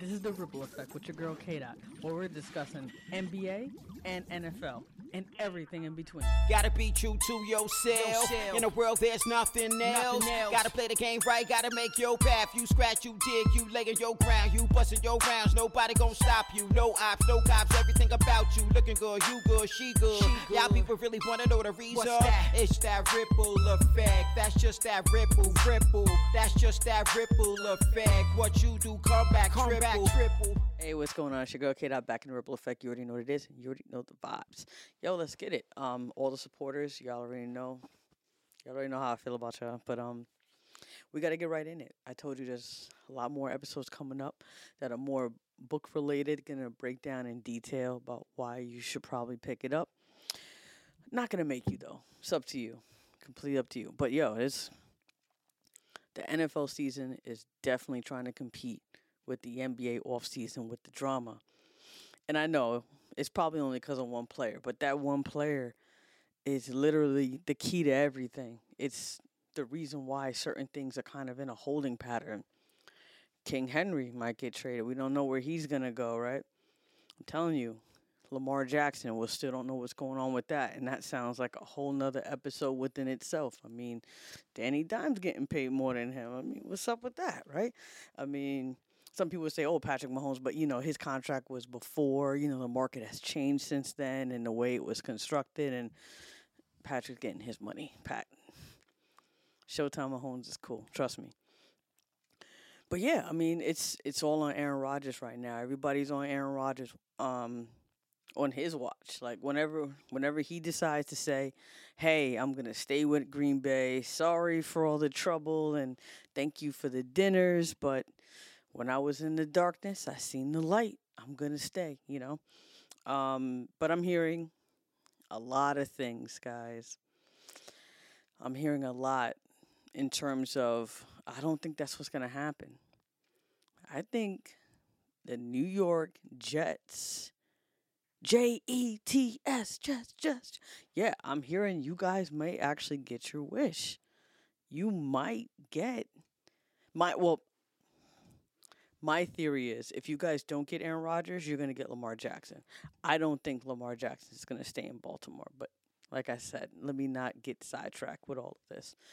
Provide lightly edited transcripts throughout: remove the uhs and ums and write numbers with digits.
This is the Ripple Effect with your girl K Dot, where we're discussing NBA and NFL and everything in between. Gotta be true to yourself. In a world, there's nothing else. Gotta play the game right, gotta make your path. You scratch, you dig, you lay in your ground. You bustin' your rounds, nobody gon' stop you. No ops, no cops, everything about you. Looking good, you good, she good. Y'all people really wanna know the reason. It's that ripple effect. That's just that ripple. That's just that ripple effect. What you do, come back, triple. Hey, what's going on? It's your girl K Dot back in the Ripple Effect. You already know what it is. You already know the vibes. Yo, let's get it. All the supporters, y'all already know. Y'all already know how I feel about y'all. But we gotta get right in it. I told you there's a lot more episodes coming up that are more book related. Gonna break down in detail about why you should probably pick it up. Not gonna make you though. It's up to you. Completely up to you. But yo, the NFL season is definitely trying to compete with the NBA offseason with the drama. And I know it's probably only because of one player, but that one player is literally the key to everything. It's the reason why certain things are kind of in a holding pattern. King Henry might get traded. We don't know where he's going to go, right? I'm telling you, Lamar Jackson, we still don't know what's going on with that. And that sounds like a whole nother episode within itself. I mean, Danny Dimes getting paid more than him. I mean, what's up with that, right? I mean, some people would say, oh, Patrick Mahomes, but, his contract was before. The market has changed since then and the way it was constructed. And Patrick's getting his money. Showtime Mahomes is cool. Trust me. But, yeah, I mean, it's all on Aaron Rodgers right now. Everybody's on Aaron Rodgers on his watch. Like, whenever he decides to say, hey, I'm going to stay with Green Bay. Sorry for all the trouble and thank you for the dinners, but when I was in the darkness, I seen the light. I'm going to stay, But I'm hearing a lot of things, guys. I'm hearing a lot in terms of, I don't think that's what's going to happen. I think the New York Jets, Jets, Jets. Yeah, I'm hearing you guys may actually get your wish. You might get my theory is if you guys don't get Aaron Rodgers, you're going to get Lamar Jackson. I don't think Lamar Jackson is going to stay in Baltimore. But like I said, let me not get sidetracked with all of this.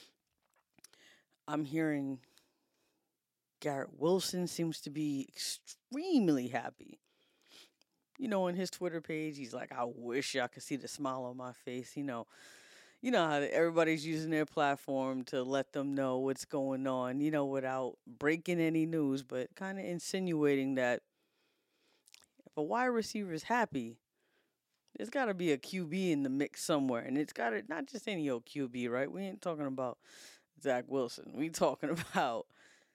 I'm hearing Garrett Wilson seems to be extremely happy. On his Twitter page, he's like, I wish y'all could see the smile on my face. You know how everybody's using their platform to let them know what's going on, without breaking any news, but kind of insinuating that if a wide receiver is happy, there's got to be a QB in the mix somewhere. And it's got to, not just any old QB, right? We ain't talking about Zach Wilson. We talking about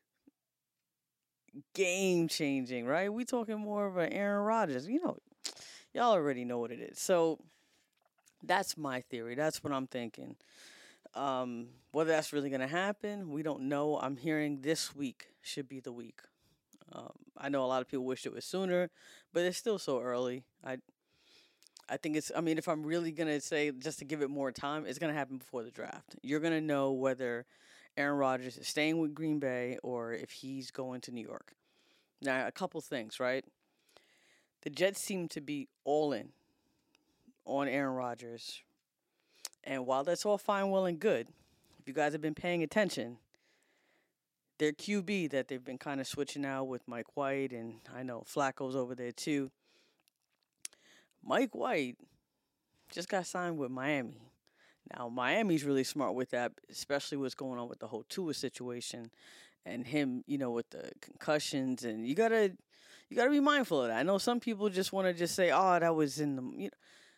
game-changing, right? We talking more of an Aaron Rodgers. Y'all already know what it is. So that's my theory. That's what I'm thinking. Whether that's really going to happen, we don't know. I'm hearing this week should be the week. I know a lot of people wish it was sooner, but it's still so early. I think if I'm really going to say, just to give it more time, it's going to happen before the draft. You're going to know whether Aaron Rodgers is staying with Green Bay or if he's going to New York. Now, a couple things, right? The Jets seem to be all in on Aaron Rodgers. And while that's all fine, well, and good, if you guys have been paying attention, their QB that they've been kind of switching out with Mike White, and I know Flacco's over there too. Mike White just got signed with Miami. Now, Miami's really smart with that, especially what's going on with the whole Tua situation and him, with the concussions. And you gotta be mindful of that. I know some people just want to just say, oh, that was in the,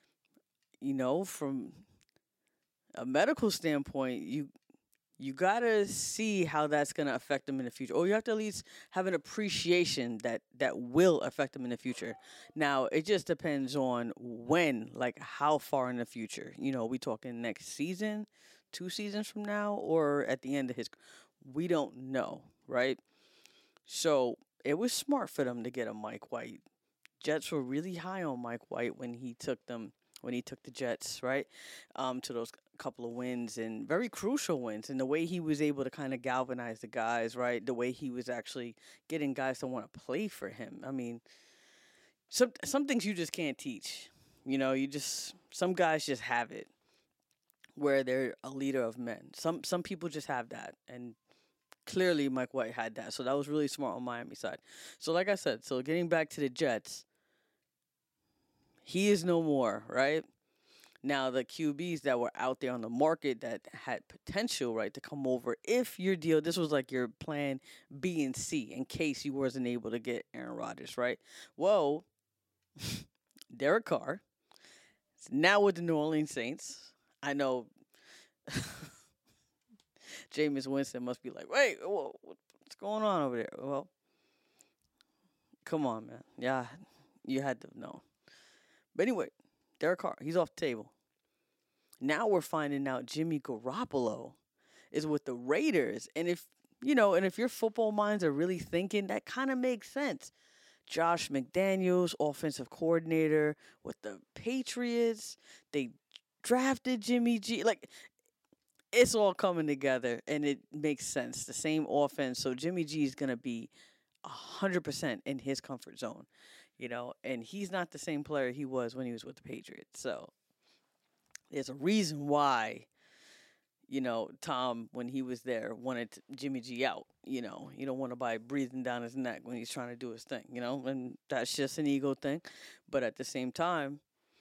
from a medical standpoint, you gotta see how that's gonna affect them in the future, or you have to at least have an appreciation that will affect them in the future. Now, it just depends on when, like how far in the future. We talking next season, 2 seasons from now, or at the end of his. We don't know, right? So it was smart for them to get a Mike White. Jets were really high on Mike White when he took them when he took the Jets, right, to those couple of wins and very crucial wins, and the way he was able to kind of galvanize the guys, right, the way he was actually getting guys to want to play for him. I mean, some things you just can't teach. You know, you just some guys just have it where they're a leader of men. Some people just have that, and clearly Mike White had that. So that was really smart on Miami side. So like I said, so getting back to the Jets, he is no more, right? Now the QBs that were out there on the market that had potential, right, to come over if your deal, this was like your plan B and C in case you wasn't able to get Aaron Rodgers, right? Well, Derek Carr is now with the New Orleans Saints. I know Jameis Winston must be like, wait, what's going on over there? Well, come on, man. Yeah, you had to know. But anyway, Derek Carr, he's off the table. Now we're finding out Jimmy Garoppolo is with the Raiders. And if, and if your football minds are really thinking, that kind of makes sense. Josh McDaniels, offensive coordinator with the Patriots. They drafted Jimmy G. Like, it's all coming together, and it makes sense. The same offense. So Jimmy G is going to be 100% in his comfort zone, and he's not the same player he was when he was with the Patriots. So there's a reason why, Tom, when he was there, wanted Jimmy G out. You don't want nobody breathing down his neck when he's trying to do his thing, and that's just an ego thing. But at the same time,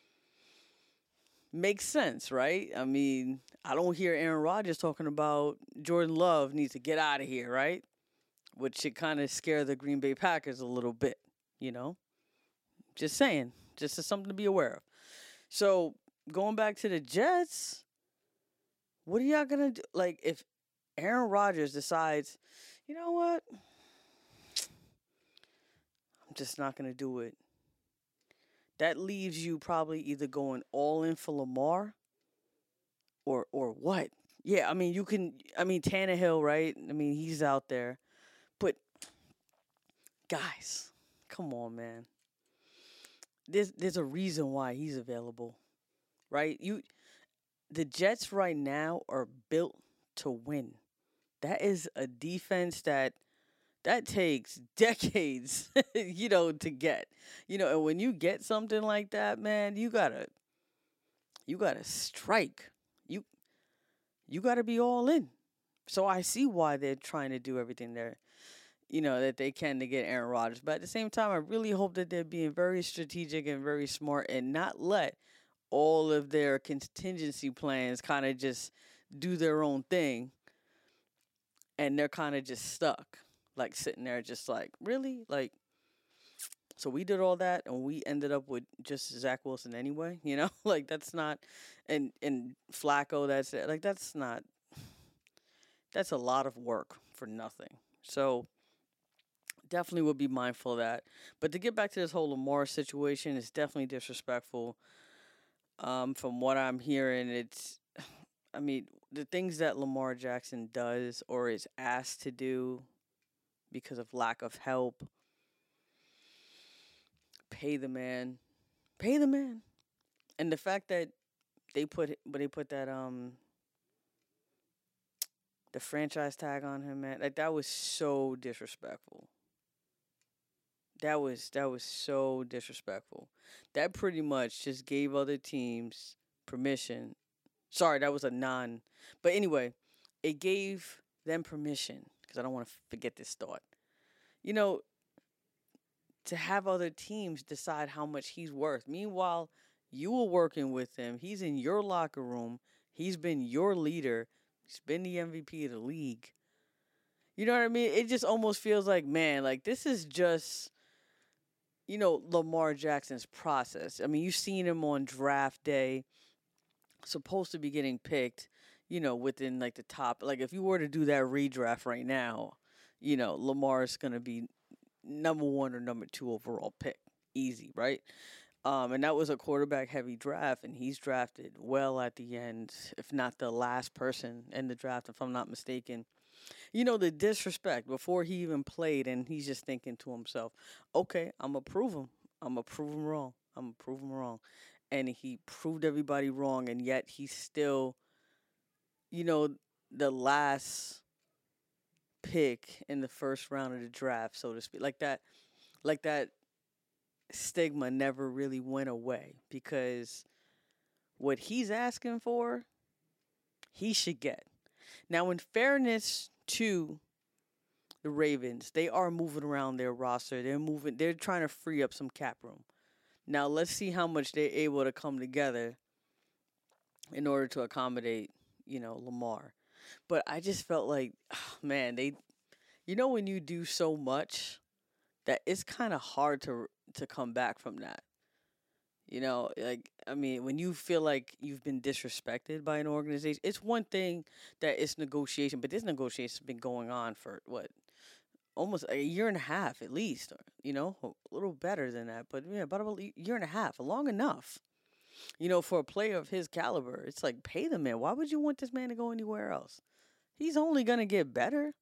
makes sense, right? I mean, I don't hear Aaron Rodgers talking about Jordan Love needs to get out of here, right? Which should kind of scare the Green Bay Packers a little bit, Just saying, just as something to be aware of. So, going back to the Jets, what are y'all going to do? Like, if Aaron Rodgers decides, you know what? I'm just not going to do it. That leaves you probably either going all in for Lamar or what? Yeah, I mean, Tannehill, right? I mean, he's out there. But, guys, come on, man. There's a reason why he's available, right? The Jets right now are built to win. That is a defense that takes decades, to get. And when you get something like that, man, you gotta strike. You gotta be all in. So I see why they're trying to do everything that they can to get Aaron Rodgers. But at the same time, I really hope that they're being very strategic and very smart and not let all of their contingency plans kind of just do their own thing. And they're kind of just stuck, like sitting there just like, really? Like, so we did all that and we ended up with just Zach Wilson anyway, Like, that's not, and Flacco, that's a lot of work for nothing. So definitely would be mindful of that. But to get back to this whole Lamar situation, it's definitely disrespectful. From what I'm hearing, the things that Lamar Jackson does or is asked to do because of lack of help, pay the man. And the fact that they put that the franchise tag on him, man, like, that was so disrespectful. That was so disrespectful. That pretty much just gave other teams permission. Sorry, that was a non. But anyway, it gave them permission, because I don't want to forget this thought. To have other teams decide how much he's worth. Meanwhile, you were working with him. He's in your locker room. He's been your leader. He's been the MVP of the league. You know what I mean? It just almost feels like, man, like, this is just, Lamar Jackson's process. I mean, you've seen him on draft day, supposed to be getting picked, within, like, the top. Like, if you were to do that redraft right now, Lamar's going to be number 1 or number 2 overall pick. Easy, right? And that was a quarterback-heavy draft, and he's drafted well at the end, if not the last person in the draft, if I'm not mistaken. The disrespect before he even played, and he's just thinking to himself, okay, I'm going to prove him. I'm going to prove him wrong. and he proved everybody wrong, and yet he's still, you know, the last pick in the first round of the draft, so to speak. Like that stigma never really went away because what he's asking for, he should get. Now, in fairness to the Ravens, they are moving around their roster. They're trying to free up some cap room. Now, let's see how much they're able to come together in order to accommodate, Lamar. But I just felt like, man, when you do so much that it's kind of hard to come back from that. When you feel like you've been disrespected by an organization, it's one thing that it's negotiation, but this negotiation has been going on for what, almost a year and a half at least, or, a little better than that, but yeah, about a year and a half, long enough. For a player of his caliber, it's like, pay the man. Why would you want this man to go anywhere else? He's only gonna get better.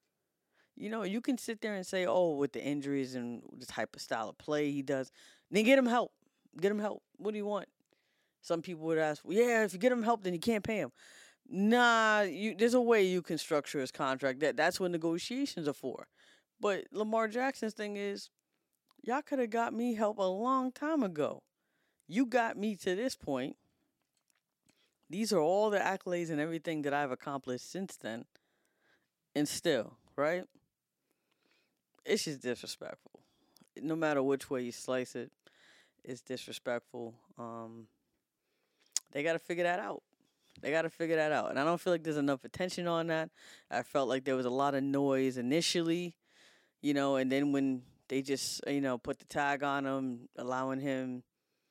You can sit there and say, oh, with the injuries and the type of style of play he does, then get him help. Get him help. What do you want? Some people would ask, well, yeah, if you get him help, then you can't pay him. Nah, there's a way you can structure his contract. That's what negotiations are for. But Lamar Jackson's thing is, y'all could have got me help a long time ago. You got me to this point. These are all the accolades and everything that I've accomplished since then. And still, right? It's just disrespectful. No matter which way you slice it, it's disrespectful. They got to figure that out. And I don't feel like there's enough attention on that. I felt like there was a lot of noise initially, and then when they just, put the tag on him, allowing him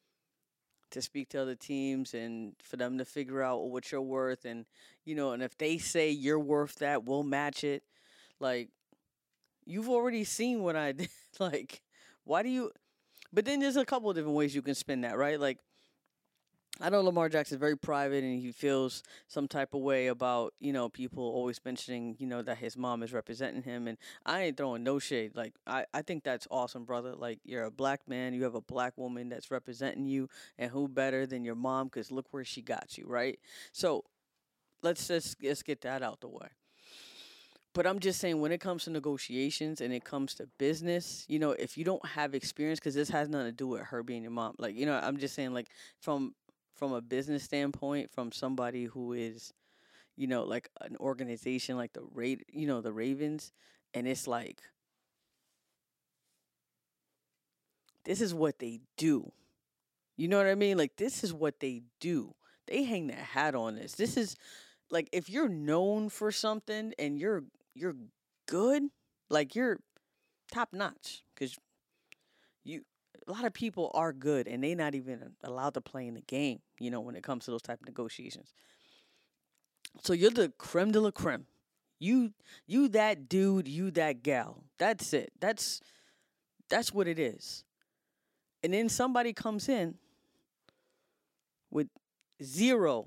to speak to other teams and for them to figure out what you're worth. And, and if they say you're worth that, we'll match it. Like, you've already seen what I did. Like, why do you... But then there's a couple of different ways you can spin that, right? Like, I know Lamar Jackson's very private and he feels some type of way about, people always mentioning, that his mom is representing him. And I ain't throwing no shade. Like, I think that's awesome, brother. Like, you're a black man. You have a black woman that's representing you. And who better than your mom? Because look where she got you, right? So let's get that out the way. But I'm just saying, when it comes to negotiations and it comes to business, if you don't have experience, because this has nothing to do with her being your mom. Like, I'm just saying, like, from a business standpoint, from somebody who is, like an organization like the Ravens, and it's like, this is what they do. You know what I mean? Like, this is what they do. They hang their hat on this. This is, like, if you're known for something and you're good, like, you're top notch, because a lot of people are good and they're not even allowed to play in the game, when it comes to those type of negotiations. So you're the creme de la creme. You that dude, you that gal. That's it. That's what it is. And then somebody comes in with zero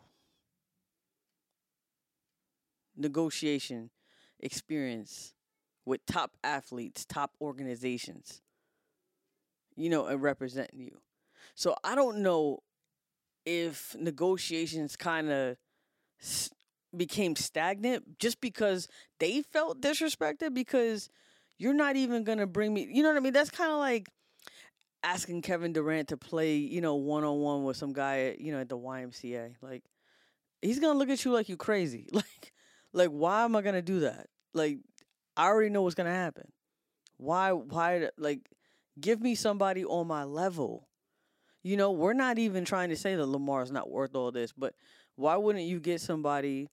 negotiation experience with top athletes, top organizations, and representing you. So I don't know if negotiations kind of became stagnant just because they felt disrespected, because you're not even going to bring me, you know what I mean? That's kind of like asking Kevin Durant to play, one-on-one with some guy, at the YMCA. Like, he's going to look at you like you crazy. Like, why am I going to do that? Like, I already know what's going to happen. Why, like, give me somebody on my level. We're not even trying to say that Lamar's not worth all this, but why wouldn't you get somebody,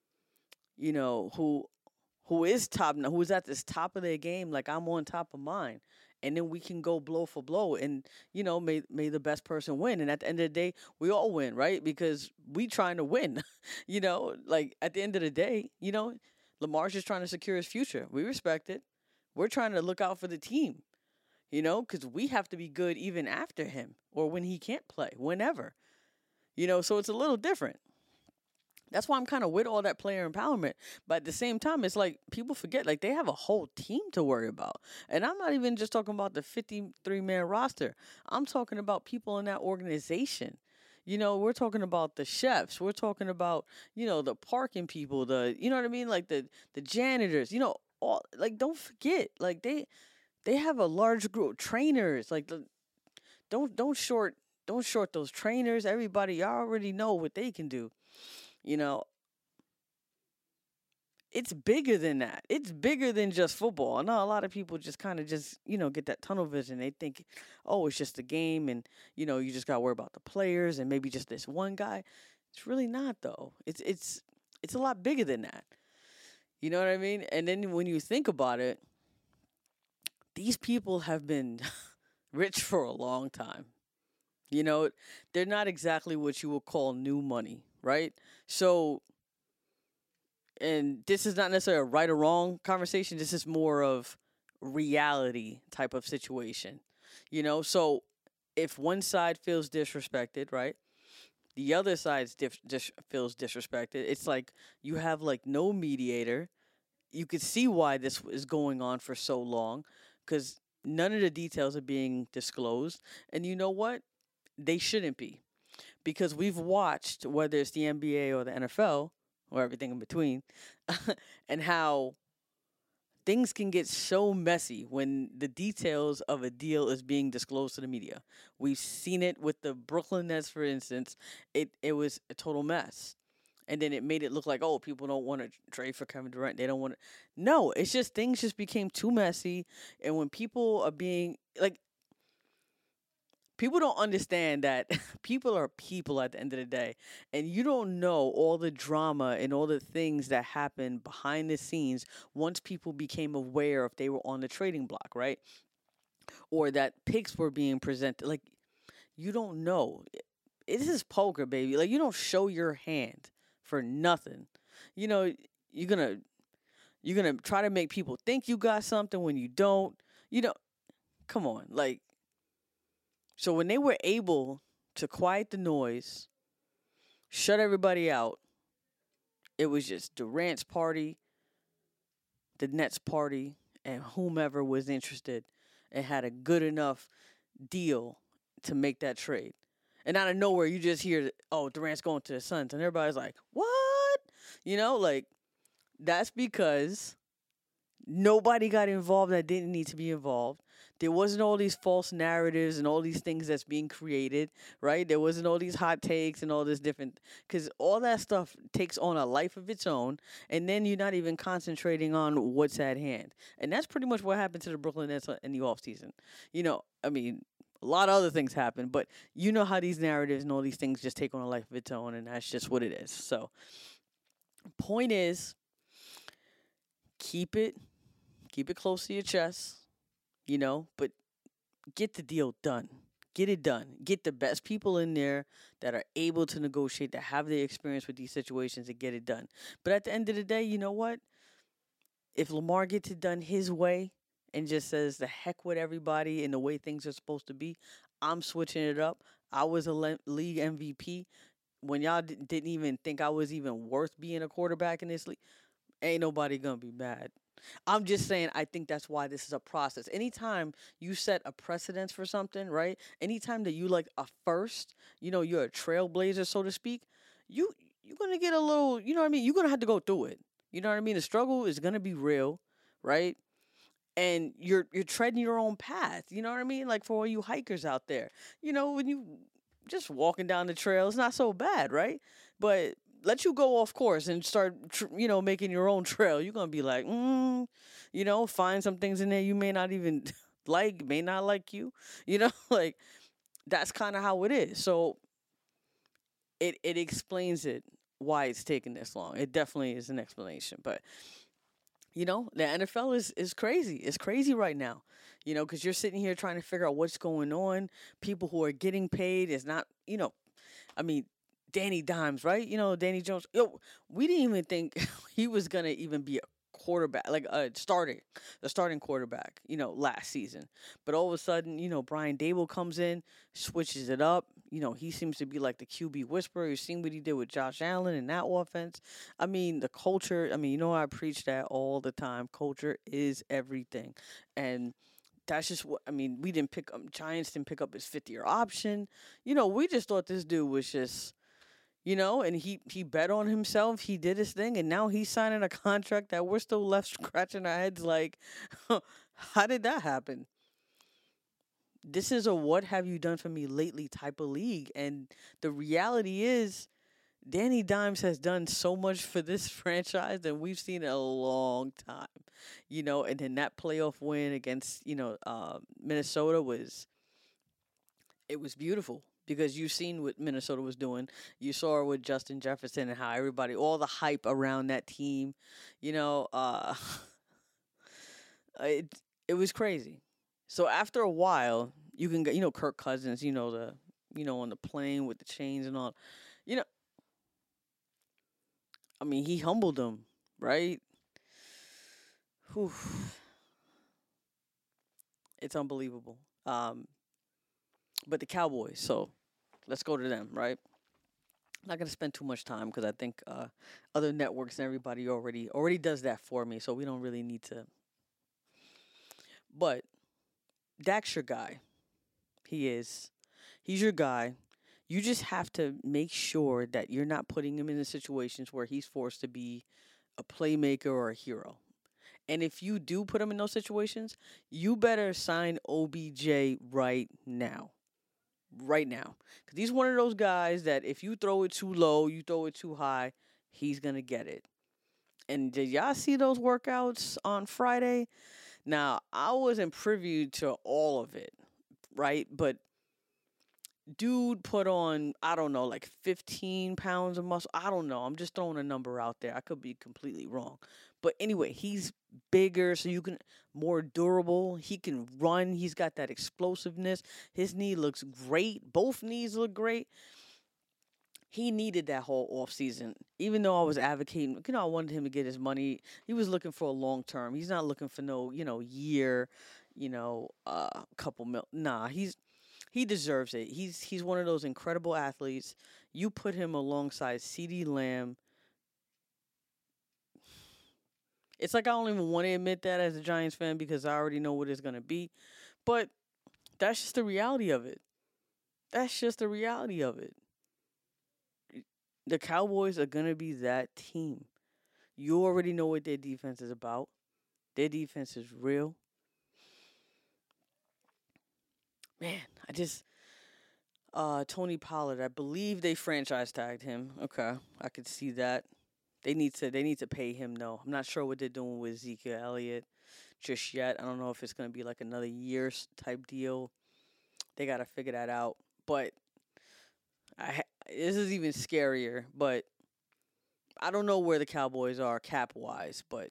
who is top, who's at this top of their game, like I'm on top of mine, and then we can go blow for blow, and, may the best person win. And at the end of the day, we all win, right? Because we trying to win, like at the end of the day, Lamar's just trying to secure his future. We respect it. We're trying to look out for the team, because we have to be good even after him or when he can't play, whenever, so it's a little different. That's why I'm kind of with all that player empowerment. But at the same time, it's like people forget, like, they have a whole team to worry about. And I'm not even just talking about the 53-man roster. I'm talking about people in that organization. We're talking about the chefs. We're talking about, the parking people, you know what I mean? Like the janitors, all, like, don't forget, like, they have a large group of trainers. Like, don't don't short don't short those trainers. Everybody, y'all already know what they can do. You know, it's bigger than that. It's bigger than just football. I know a lot of people just kind of just, get that tunnel vision. They think, oh, it's just a game and, you just got to worry about the players and maybe just this one guy. It's really not though. It's a lot bigger than that. You know what I mean? And then when you think about it, these people have been rich for a long time. You know, they're not exactly what you would call new money, right? So, and this is not necessarily a right or wrong conversation. This is more of reality type of situation. So if one side feels disrespected, right? The other side feels disrespected. It's like you have like no mediator. You could see why this is going on for so long because none of the details are being disclosed. And you know what? They shouldn't be because we've watched, whether it's the NBA or the NFL or everything in between, and how things can get so messy when the details of a deal is being disclosed to the media. We've seen it with the Brooklyn Nets, for instance. It was a total mess. And then it made it look like, oh, people don't want to trade for Kevin Durant. They don't want to. No, it's just things just became too messy. And when people are being like, people don't understand that people are people at the end of the day. And you don't know all the drama and all the things that happened behind the scenes once people became aware if they were on the trading block, right? Or that picks were being presented. Like, you don't know. This is poker, baby. Like, you don't show your hand for nothing. You know, you're gonna try to make people think you got something when you don't. Come on. Like, so when they were able to quiet the noise, shut everybody out, it was just Durant's party, the Nets party, and whomever was interested and had a good enough deal to make that trade. And out of nowhere, you just hear, oh, Durant's going to the Suns. And everybody's like, what? Like, that's because nobody got involved that didn't need to be involved. There wasn't all these false narratives and all these things that's being created, right? There wasn't all these hot takes and all this different, because all that stuff takes on a life of its own, and then you're not even concentrating on what's at hand. And that's pretty much what happened to the Brooklyn Nets in the offseason. I mean, a lot of other things happen, but you know how these narratives and all these things just take on a life of its own, and that's just what it is. So, point is, keep it close to your chest, but get the deal done. Get it done. Get the best people in there that are able to negotiate, that have the experience with these situations and get it done. But at the end of the day, you know what? If Lamar gets it done his way and just says the heck with everybody and the way things are supposed to be, I'm switching it up. I was a league MVP when y'all didn't even think I was even worth being a quarterback in this league. Ain't nobody gonna be mad. I'm just saying, I think that's why this is a process. Anytime you set a precedence for something, right? Anytime that you like a first, you're a trailblazer, so to speak, you're gonna get a little, you know what I mean? You're gonna have to go through it. You know what I mean? The struggle is gonna be real, right? And you're treading your own path. You know what I mean? Like for all you hikers out there, when you just walking down the trail, it's not so bad, right? But let you go off course and start, making your own trail. You're gonna be like, find some things in there you may not even like, may not like you, like that's kind of how it is. So it explains it why it's taking this long. It definitely is an explanation, but the NFL is crazy. It's crazy right now, because you're sitting here trying to figure out what's going on. People who are getting paid is not, I mean, Danny Dimes, right? Danny Jones. We didn't even think he was gonna even be a quarterback, like the starting quarterback, last season. But all of a sudden, Brian Dable comes in, switches it up. He seems to be like the QB whisperer. You've seen what he did with Josh Allen in that offense. I mean, the culture. I mean, I preach that all the time. Culture is everything, and that's just what I mean. We didn't pick up Giants didn't pick up his 50-year option. We just thought this dude was just and he bet on himself. He did his thing, and now he's signing a contract that we're still left scratching our heads like, how did that happen? This is a what have you done for me lately type of league, and the reality is, Danny Dimes has done so much for this franchise that we've seen in a long time, and then that playoff win against, Minnesota it was beautiful because you've seen what Minnesota was doing. You saw it with Justin Jefferson and how all the hype around that team, it, it was crazy. So after a while, you can get, Kirk Cousins, on the plane with the chains and all, you know, I mean, he humbled them, right? Whew. It's unbelievable. But the Cowboys, so let's go to them, right? I'm not gonna spend too much time because I think other networks and everybody already does that for me, so we don't really need to. But Dak's your guy. He is. He's your guy. You just have to make sure that you're not putting him in the situations where he's forced to be a playmaker or a hero. And if you do put him in those situations, you better sign OBJ right now. Right now. Because he's one of those guys that if you throw it too low, you throw it too high, he's going to get it. And did y'all see those workouts on Friday? Now, I wasn't privy to all of it, right? But dude put on, I don't know, like 15 pounds of muscle. I don't know. I'm just throwing a number out there. I could be completely wrong. But anyway, he's bigger, so you can more durable. He can run. He's got that explosiveness. His knee looks great. Both knees look great. He needed that whole offseason. Even though I was advocating, I wanted him to get his money. He was looking for a long term. He's not looking for no, year, couple mil. Nah, he deserves it. He's one of those incredible athletes. You put him alongside CeeDee Lamb. It's like I don't even want to admit that as a Giants fan because I already know what it's going to be. But that's just the reality of it. That's just the reality of it. The Cowboys are going to be that team. You already know what their defense is about. Their defense is real. Man, I just Tony Pollard, I believe they franchise tagged him. Okay, I could see that. They need to pay him though. I'm not sure what they're doing with Ezekiel Elliott just yet. I don't know if it's going to be like another year type deal. They got to figure that out. But this is even scarier, but I don't know where the Cowboys are cap-wise, but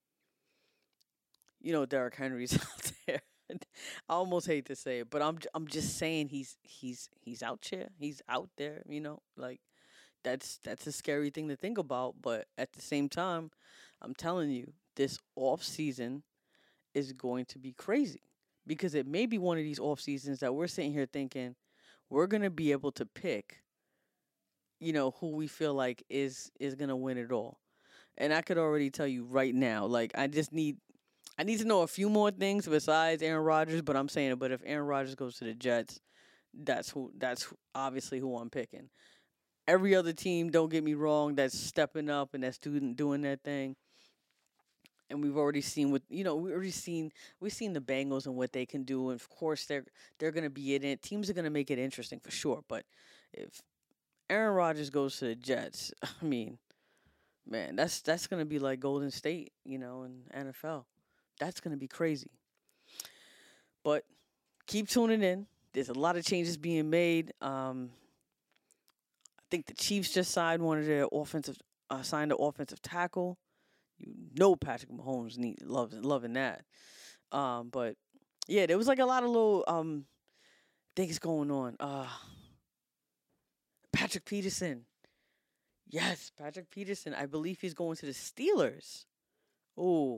Derrick Henry's out there. I almost hate to say it, but I'm just saying he's out there. He's out there, like that's a scary thing to think about, but at the same time, I'm telling you, this off season is going to be crazy because it may be one of these off seasons that we're sitting here thinking we're going to be able to pick who we feel like is going to win it all. And I could already tell you right now, like I need to know a few more things besides Aaron Rodgers, but I'm saying it. But if Aaron Rodgers goes to the Jets, that's obviously who I'm picking. Every other team, don't get me wrong, that's stepping up and that's doing their thing. And we've already seen we've seen the Bengals and what they can do, and of course they're going to be in it. Teams are going to make it interesting for sure. But if Aaron Rodgers goes to the Jets, I mean, man, that's going to be like Golden State, in NFL. That's going to be crazy. But keep tuning in. There's a lot of changes being made. I think the Chiefs just signed the offensive tackle. Patrick Mahomes loving that. But yeah, there was like a lot of little things going on. Patrick Peterson. Yes, Patrick Peterson. I believe he's going to the Steelers. Oh.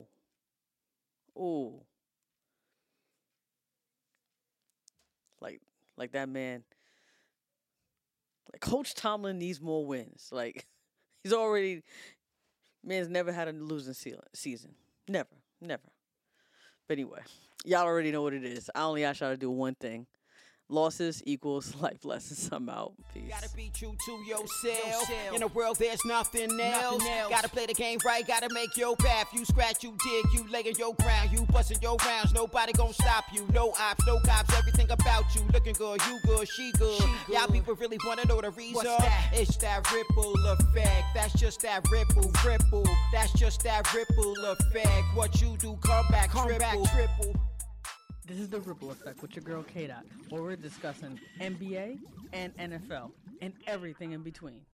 Like that man. Like Coach Tomlin needs more wins. Like man's never had a losing season. Never. But anyway, Y'all already know what it is. I only ask y'all to do one thing. Losses equals life lessons. I'm out. Peace. Gotta be true to yourself. In a world there's nothing else. Gotta play the game right, gotta make your path. You scratch, you dig, you lay in your ground. You bustin' your rounds, nobody gon' stop you. No ops, no cops, everything about you. Looking good, you good, she good. Y'all people really wanna know the reason? It's that ripple effect. That's just that ripple. That's just that ripple effect. What you do, come back triple. This is the Ripple Effect with your girl K-Dot, where we're discussing NBA and NFL and everything in between.